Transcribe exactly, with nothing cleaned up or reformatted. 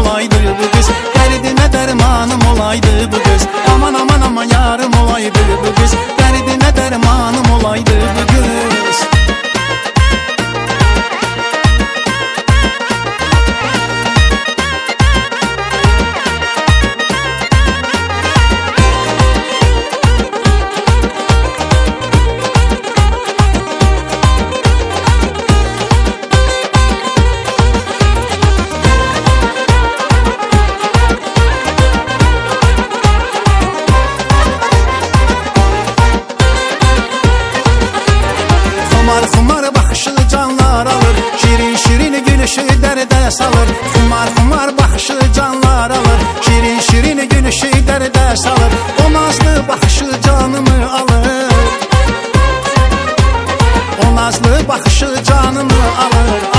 olaydı bu kız, dərdinə dərmanım olaydı bu kız. Aman aman aman yarım olaydı bu kız, dərdinə dərmanım olaydı bu kız. Xumar xumar baxışı canlar alır, şirin şirin gülüşü dərdə salır. Xumar xumar baxışı canlar alır, şirin şirin gülüşü dərdə salır. O nazlı baxışı canımı alır, o nazlı baxışı canımı alır.